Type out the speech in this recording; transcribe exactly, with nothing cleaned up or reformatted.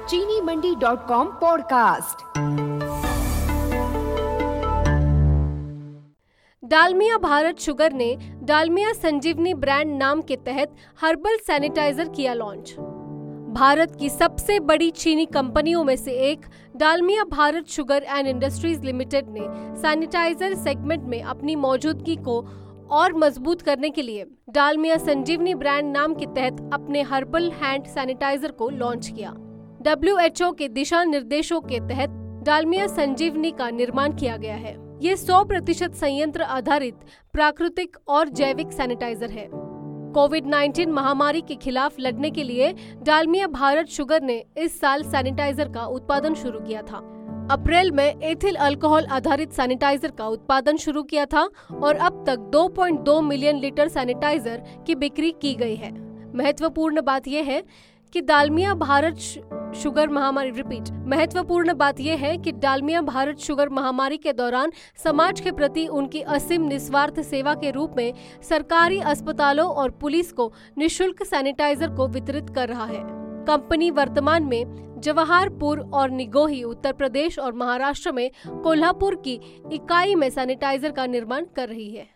चीनी Mandi dot com podcast. Dalmia Bharat sugar ने Dalmia Sanjeevani brand नाम के तहत हर्बल सैनिटाइजर किया लॉन्च। भारत की सबसे बड़ी चीनी कंपनियों में से एक Dalmia Bharat sugar and industries limited ने सैनिटाइजर सेगमेंट में अपनी मौजूदगी को और मजबूत करने के लिए डालमिया संजीवनी ब्रांड नाम के तहत अपने हर्बल हैंड सैनिटाइजर को लॉन्च किया। डब्ल्यू एच ओ के दिशा निर्देशों के तहत डालमिया संजीवनी का निर्माण किया गया है। ये सौ प्रतिशत संयंत्र आधारित प्राकृतिक और जैविक सैनिटाइजर है। कोविड नाइन्टीन महामारी के खिलाफ लड़ने के लिए डालमिया भारत शुगर ने इस साल सैनिटाइजर का उत्पादन शुरू किया था। अप्रैल में एथिल अल्कोहल आधारित सैनिटाइजर का उत्पादन शुरू किया था और अब तक दो पॉइंट दो मिलियन लीटर सैनिटाइजर की बिक्री की गई है। महत्वपूर्ण बात यह है कि डालमिया भारत शुगर महामारी रिपीट महत्वपूर्ण बात यह है कि डालमिया भारत शुगर महामारी के दौरान समाज के प्रति उनकी असीम निस्वार्थ सेवा के रूप में सरकारी अस्पतालों और पुलिस को निशुल्क सैनिटाइजर को वितरित कर रहा है। कंपनी वर्तमान में जवाहरपुर और निगोही उत्तर प्रदेश और महाराष्ट्र में कोल्हापुर की इकाई में सैनिटाइजर का निर्माण कर रही है।